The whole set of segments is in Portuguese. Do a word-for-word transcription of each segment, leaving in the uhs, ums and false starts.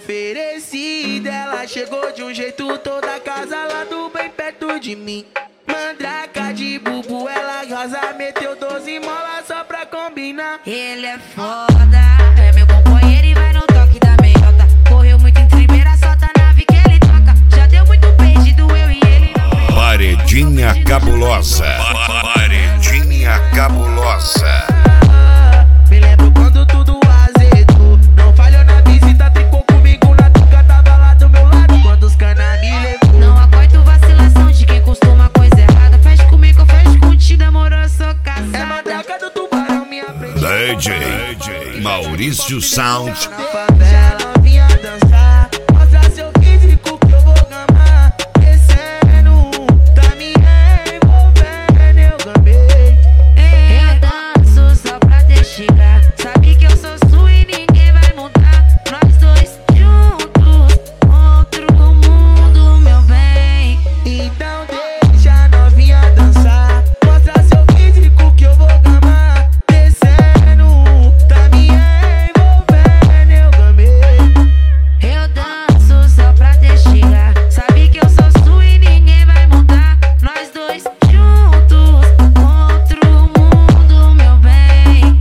Oferecida, ela chegou de um jeito toda casalado bem perto de mim. Mandraca de bubu, ela rosa, meteu doze molas só pra combinar. Ele é foda, é meu companheiro e vai no toque da meiota. Correu muito em primeira, solta a nave que ele toca. Já deu muito perdido eu e ele na Paredinha cabulosa. Paredinha cabulosa. Me lembro quando tudo azedo, não falhou na visita, tricou comigo na tuca, tava lá do meu lado quando os cana me levou. Não aguento vacilação de quem costuma coisa errada. Fecha comigo, fecha contigo, demorou, eu sou caçada. É mandraca do tubarão, minha frente. D J Maurício Sound. Na favela vinha dançar, mostra seu físico que eu vou gamar. Descendo, tá me envolvendo, eu gamei. Eu danço só pra te chegar. Sabe que eu sou sua e ninguém vai mudar. Nós dois juntos contra o mundo, meu bem. Então deixa a novinha dançar, mostra seu físico que eu vou gamar. Descendo, tá me envolvendo, eu gamei. Eu danço só pra te chegar. Sabe que eu sou sua e ninguém vai mudar. Nós dois juntos contra o mundo, meu bem.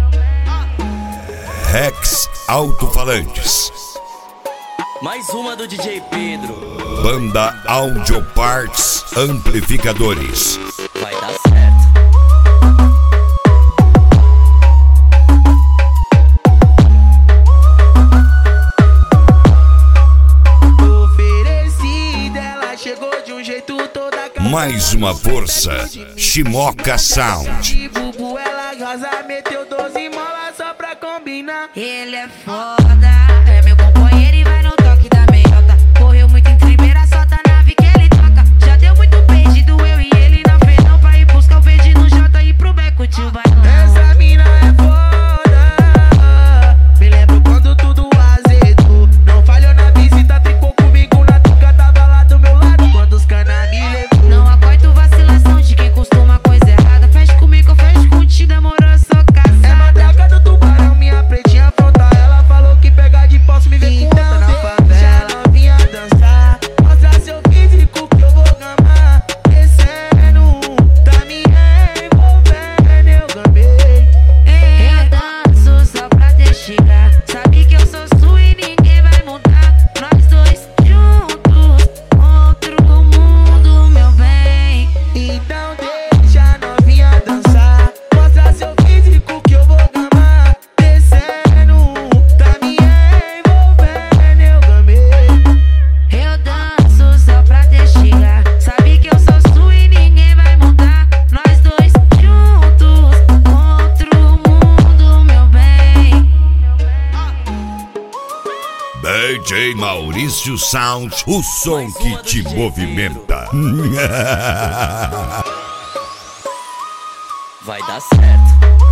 Rex Alto-Falantes. Mais uma do D J Pedro. Banda Audio Parts Amplificadores. Vai dar certo. Oferecida, ela chegou de um jeito toda Mais uma força. Shimoka Sound. de bubu, ela rosa, meteu doze molas só pra combinar. Ele é foda, é meu companheiro e vai no toque da meiota. Correu muito em primeira, solta a nave que ele toca. Já deu muito perdido eu e ele na fedão pra ir buscar o verde no J e pro beco tio bailão. Essa mina é foda. Me lembro quando tudo azedo, não falhou na visita, tricou comigo na tuca, tava lá do meu lado quando os cana me levou. Não aguento vacilação de quem costuma coisa errada. Fecha comigo, fecha contigo, demorou, eu sou É caçada. mandraca do tubarão, minha pretinha afronta. Ela falou que pegar de posso me ver com outra na favela. Novinha dançar, mostra seu físico que eu vou gamar. Descendo, tá me envolvendo, eu gamei. Eu danço só pra te chegar. Sabe que eu sou sua e ninguém vai mudar. Nós dois juntos contra o mundo, meu bem. Então deixa a novinha dançar, mostra seu físico que eu vou gamar. Descendo, tá me envolvendo, eu gamei. Eu danço só pra te chegar. Sabe que eu sou sua e ninguém vai mudar. Nós dois juntos contra o mundo, meu bem. D J Maurício Sound. O som que te movimenta. Vai dar certo.